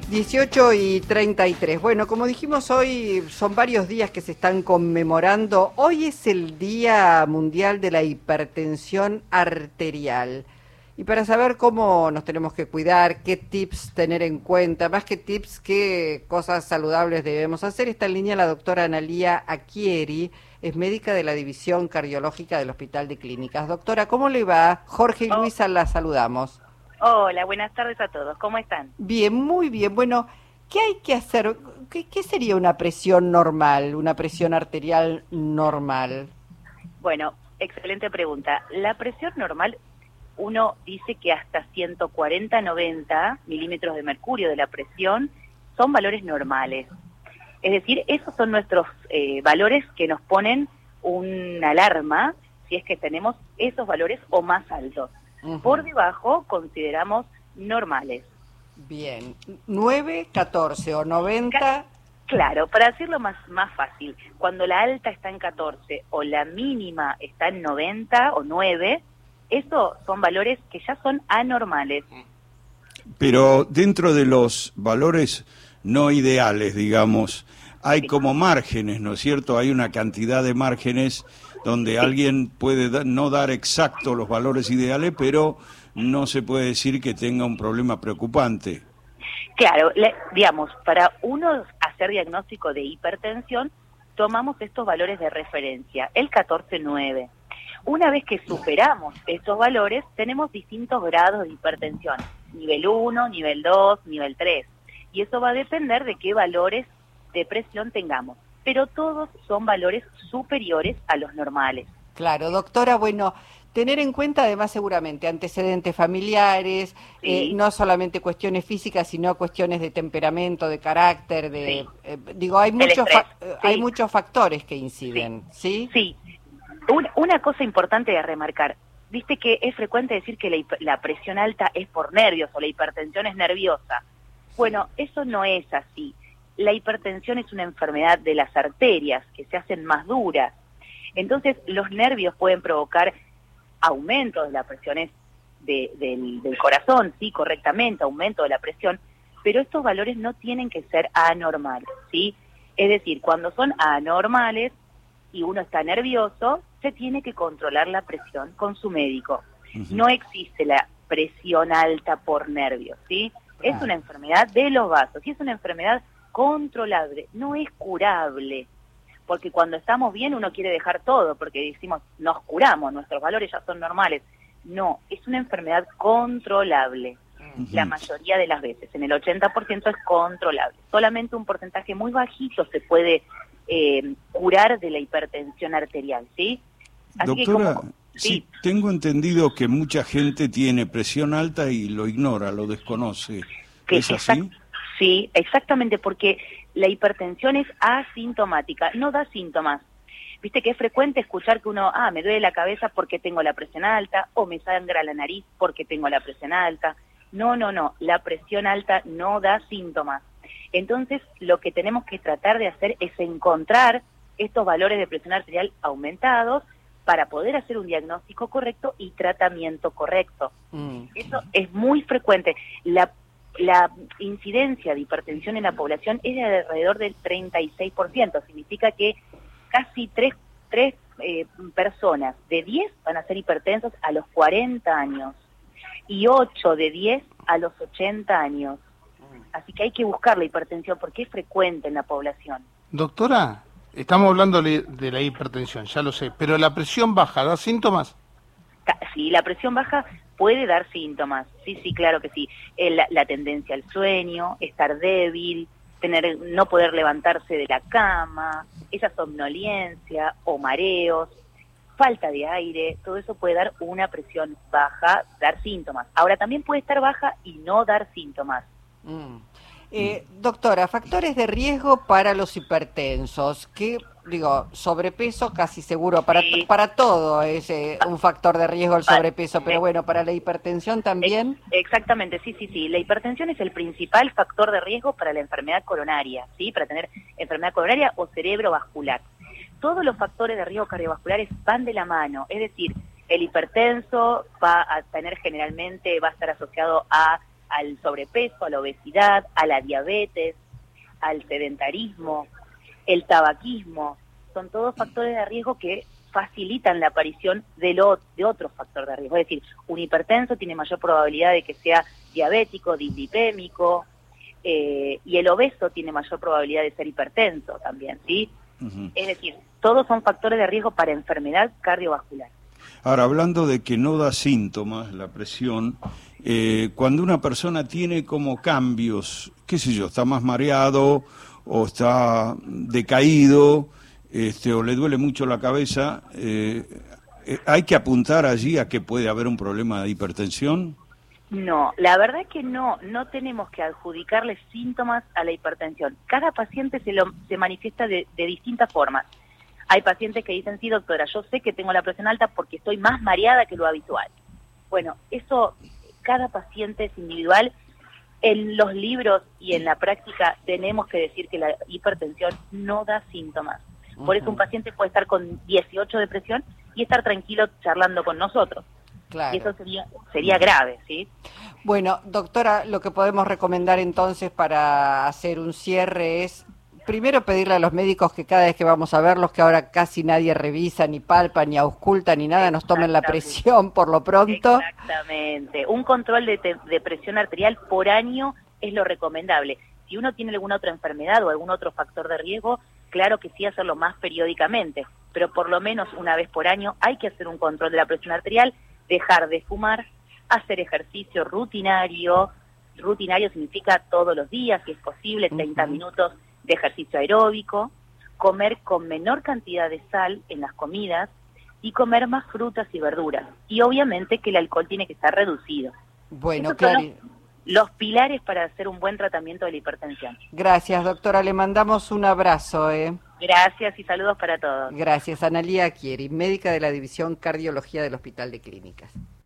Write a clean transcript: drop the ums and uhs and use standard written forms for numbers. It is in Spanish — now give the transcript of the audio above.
18:33. Bueno, como dijimos hoy, son varios días que se están conmemorando. Hoy es el Día Mundial de la Hipertensión Arterial. Y para saber cómo nos tenemos que cuidar, qué tips tener en cuenta, más que tips, qué cosas saludables debemos hacer, está en línea la doctora Analía Acchieri, es médica de la División Cardiológica del Hospital de Clínicas. Doctora, ¿cómo le va? Jorge y Luisa la saludamos. Hola, buenas tardes a todos. ¿Cómo están? Bien, muy bien. Bueno, ¿qué hay que hacer? ¿Qué sería una presión normal, una presión arterial normal? Bueno, excelente pregunta. La presión normal, uno dice que hasta 140-90 milímetros de mercurio de la presión son valores normales. Es decir, esos son nuestros valores que nos ponen una alarma si es que tenemos esos valores o más altos. Por debajo consideramos normales. Bien, 9, 14 o 90. Claro, para decirlo más fácil, cuando la alta está en 14 o la mínima está en 90 o 9, esos son valores que ya son anormales. Pero dentro de los valores no ideales, digamos, hay como márgenes, ¿no es cierto? Hay una cantidad de márgenes donde alguien puede no dar exacto los valores ideales, pero no se puede decir que tenga un problema preocupante. Claro, digamos, para uno hacer diagnóstico de hipertensión, tomamos estos valores de referencia, el 14-9. Una vez que superamos estos valores, tenemos distintos grados de hipertensión, nivel 1, nivel 2, nivel 3, y eso va a depender de qué valores de presión tengamos. Pero todos son valores superiores a los normales. Claro, doctora, bueno, tener en cuenta además seguramente antecedentes familiares, Sí. No solamente cuestiones físicas, sino cuestiones de temperamento, de carácter, de digo, hay hay muchos factores que inciden, ¿sí? Sí. Una cosa importante de remarcar, viste que es frecuente decir que la presión alta es por nervios o la hipertensión es nerviosa. Bueno, eso no es así. La hipertensión es una enfermedad de las arterias que se hacen más duras. Entonces, los nervios pueden provocar aumento de las presiones del corazón, sí, correctamente, aumento de la presión, pero estos valores no tienen que ser anormales, ¿sí? Es decir, cuando son anormales y uno está nervioso, se tiene que controlar la presión con su médico. No existe la presión alta por nervios, ¿sí? Es una enfermedad de los vasos y es una enfermedad controlable, no es curable, porque cuando estamos bien uno quiere dejar todo, porque decimos, nos curamos, nuestros valores ya son normales. No, es una enfermedad controlable, la mayoría de las veces, en el 80% es controlable. Solamente un porcentaje muy bajito se puede curar de la hipertensión arterial, ¿sí? Así Doctora, que sí, tengo entendido que mucha gente tiene presión alta y lo ignora, lo desconoce. ¿Es así? Sí, exactamente, porque la hipertensión es asintomática, no da síntomas. Viste que es frecuente escuchar que uno, me duele la cabeza porque tengo la presión alta, o me sangra la nariz porque tengo la presión alta. No, la presión alta no da síntomas. Entonces, lo que tenemos que tratar de hacer es encontrar estos valores de presión arterial aumentados para poder hacer un diagnóstico correcto y tratamiento correcto. Eso es muy frecuente. La incidencia de hipertensión en la población es de alrededor del 36%. Significa que casi tres personas de 10 van a ser hipertensos a los 40 años y 8 de 10 a los 80 años. Así que hay que buscar la hipertensión porque es frecuente en la población. Doctora, estamos hablando de la hipertensión, ya lo sé, pero la presión baja, ¿da síntomas? Sí, la presión baja puede dar síntomas, sí, claro que sí. La tendencia al sueño, estar débil, no poder levantarse de la cama, esa somnolencia o mareos, falta de aire, todo eso puede dar una presión baja, dar síntomas. Ahora también puede estar baja y no dar síntomas. Doctora, factores de riesgo para los hipertensos, que sobrepeso casi seguro, para todo es un factor de riesgo el sobrepeso, pero bueno, para la hipertensión también. Exactamente, sí. La hipertensión es el principal factor de riesgo para la enfermedad coronaria, ¿sí? Para tener enfermedad coronaria o cerebrovascular. Todos los factores de riesgo cardiovasculares van de la mano, es decir, el hipertenso va a estar asociado a al sobrepeso, a la obesidad, a la diabetes, al sedentarismo, el tabaquismo. Son todos factores de riesgo que facilitan la aparición de otro factor de riesgo. Es decir, un hipertenso tiene mayor probabilidad de que sea diabético, dislipémico, y el obeso tiene mayor probabilidad de ser hipertenso también, ¿sí? Uh-huh. Es decir, todos son factores de riesgo para enfermedad cardiovascular. Ahora, hablando de que no da síntomas la presión, cuando una persona tiene como cambios, qué sé yo, está más mareado o está decaído, o le duele mucho la cabeza, ¿hay que apuntar allí a que puede haber un problema de hipertensión? No, la verdad es que no tenemos que adjudicarle síntomas a la hipertensión. Cada paciente se manifiesta de distintas formas. Hay pacientes que dicen, sí, doctora, yo sé que tengo la presión alta porque estoy más mareada que lo habitual. Bueno, eso, cada paciente es individual. En los libros y en la práctica tenemos que decir que la hipertensión no da síntomas. Por eso un paciente puede estar con 18 de presión y estar tranquilo charlando con nosotros. Claro. Y eso sería grave, ¿sí? Bueno, doctora, lo que podemos recomendar entonces para hacer un cierre es, primero pedirle a los médicos que cada vez que vamos a verlos, que ahora casi nadie revisa, ni palpa, ni ausculta, ni nada, nos tomen la presión por lo pronto. Exactamente. Un control de presión arterial por año es lo recomendable. Si uno tiene alguna otra enfermedad o algún otro factor de riesgo, claro que sí, hacerlo más periódicamente, pero por lo menos una vez por año hay que hacer un control de la presión arterial, dejar de fumar, hacer ejercicio rutinario. Rutinario significa todos los días, si es posible, 30 minutos de ejercicio aeróbico, comer con menor cantidad de sal en las comidas y comer más frutas y verduras. Y obviamente que el alcohol tiene que estar reducido. Bueno, claro. Los pilares para hacer un buen tratamiento de la hipertensión. Gracias, doctora. Le mandamos un abrazo. Gracias y saludos para todos. Gracias. Analía Chieri, médica de la División Cardiología del Hospital de Clínicas.